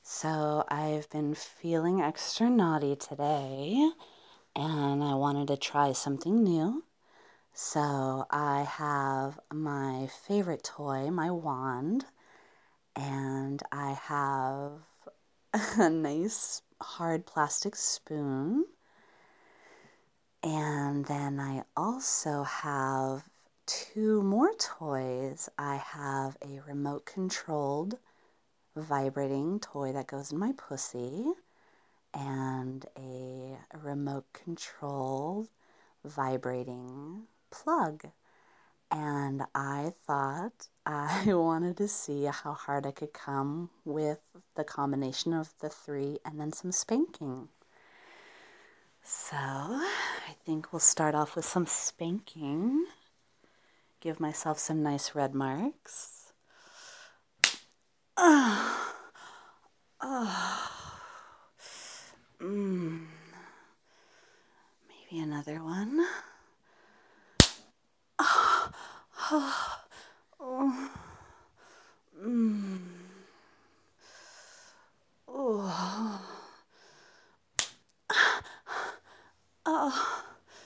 So I've been feeling extra naughty today and I wanted to try something new. So I have my favorite toy, my wand, and I have a nice hard plastic spoon. And then I also have two more toys. I have a remote controlled vibrating toy that goes in my pussy and a remote controlled vibrating plug. And I thought I wanted to see how hard I could come with the combination of the three and then some spanking. So I think we'll start off with some spanking. Give myself some nice red marks. Oh, oh. Maybe another one. Oh, oh, oh. Oh. Oh.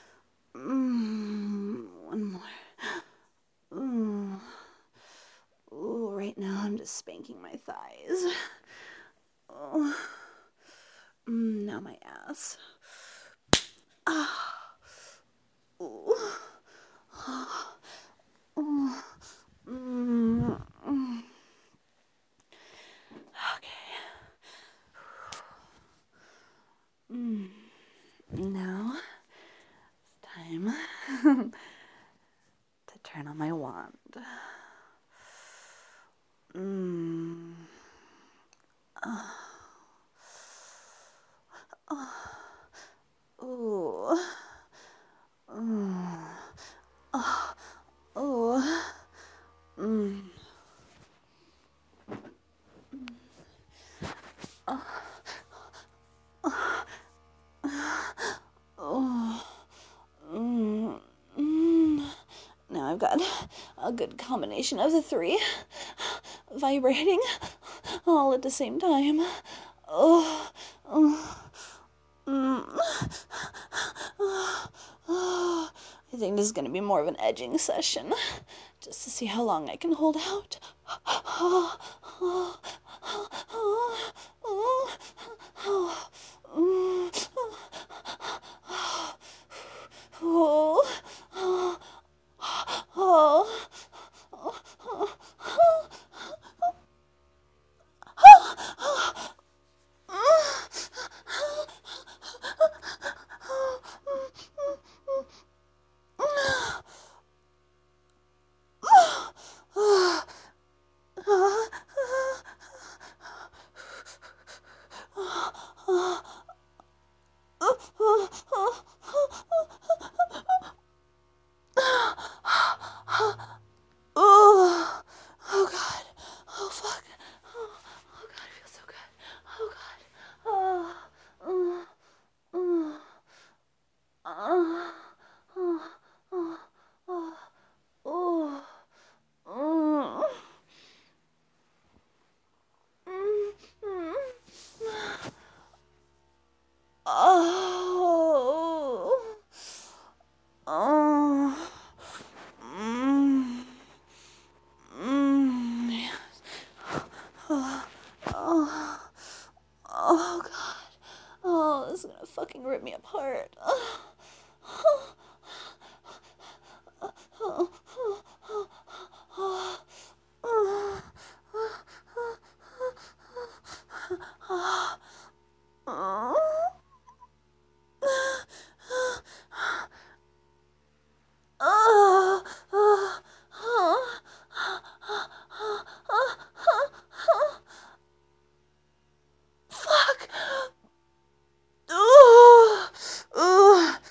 One more. Ooh. Ooh, right now I'm just spanking my thighs. Oh. Now my ass. Ah. Ooh. Oh. Okay. Now it's time to turn on my wand. Ooh. Oh. Oh. Now I've got a good combination of the three vibrating all at the same time. Oh. I think this is going to be more of an edging session, just to see how long I can hold out. Oh, oh God. Oh fuck. Oh God, it feels so good. Oh God. Oh, oh, oh, oh, oh, oh, oh, oh, oh. Oh. Oh. Oh. Oh God. Oh, this is gonna fucking rip me apart. Fuck. Ooh. Ooh.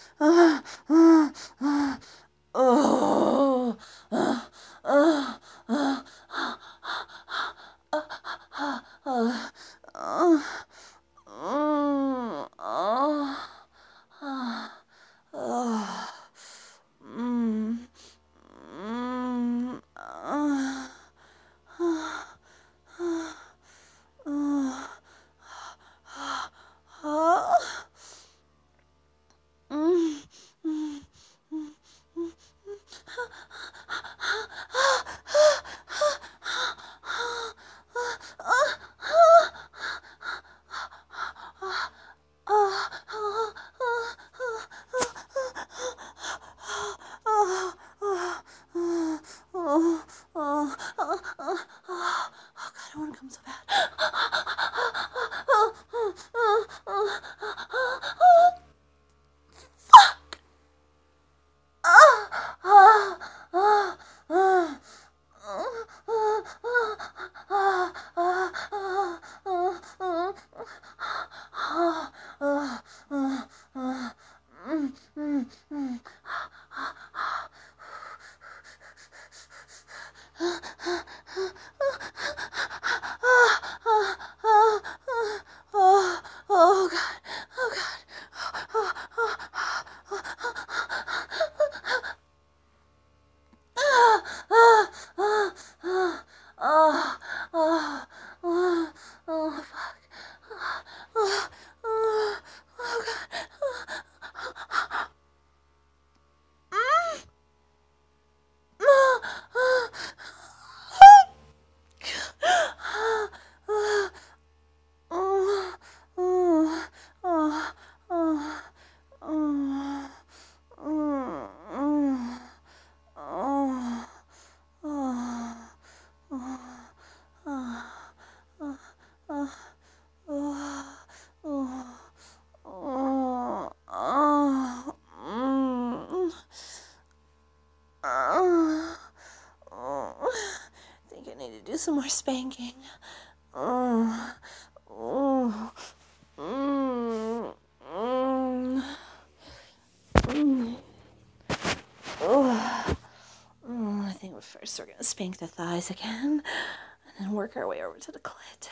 Oh God, I want to come so bad. Oh God, oh I think I need to do some more spanking. Oh, oh, mm, mm, mm. Oh, I think first we're gonna spank the thighs again, and then work our way over to the clit.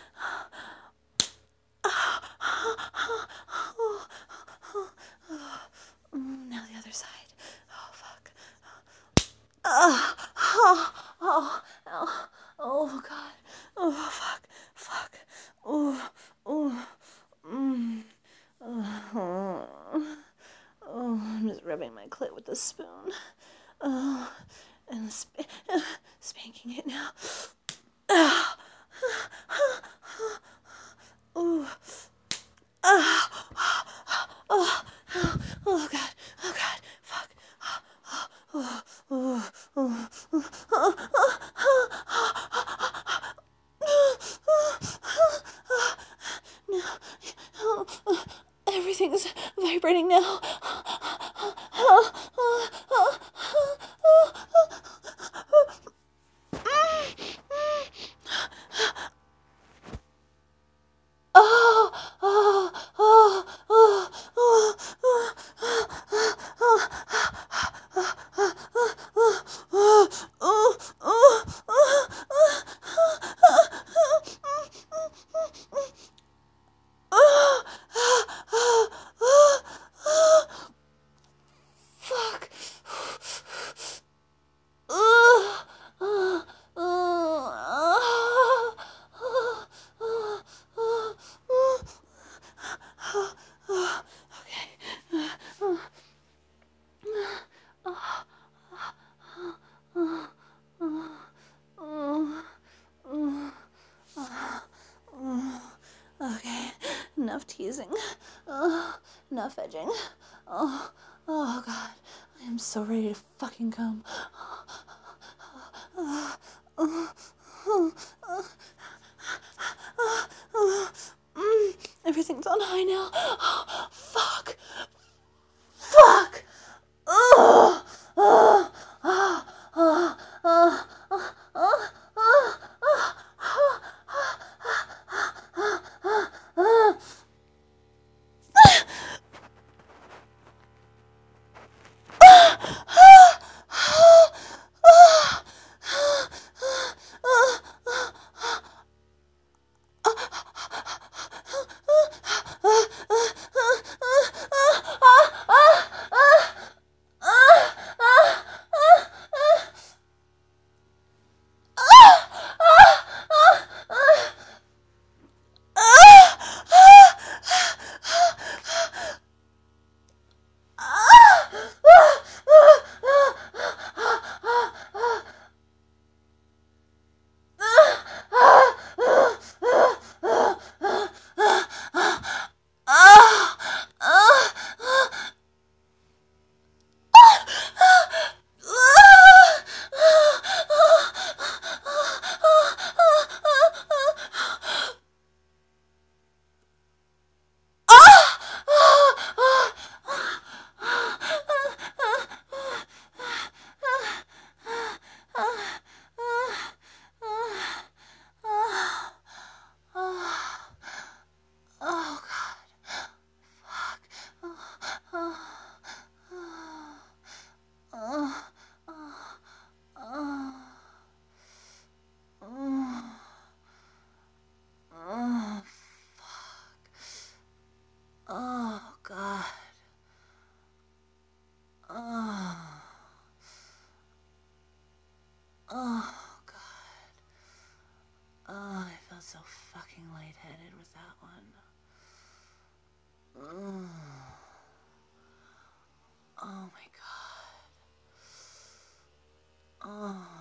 Now the other side. Oh fuck. Oh, oh, oh, oh God. Oh fuck, fuck. Oh, oh, oh. Oh, I'm just rubbing my clit with the spoon. Oh, and spanking it now. Oh, oh, oh, oh God, oh God, fuck. Oh, oh, oh, no, everything's vibrating now. Fuck. Okay, enough teasing. Enough edging. Oh, oh God, I am so ready to fucking come. Everything's on high now. Fuck. Fuck. fucking lightheaded with that one. Oh my god. Oh.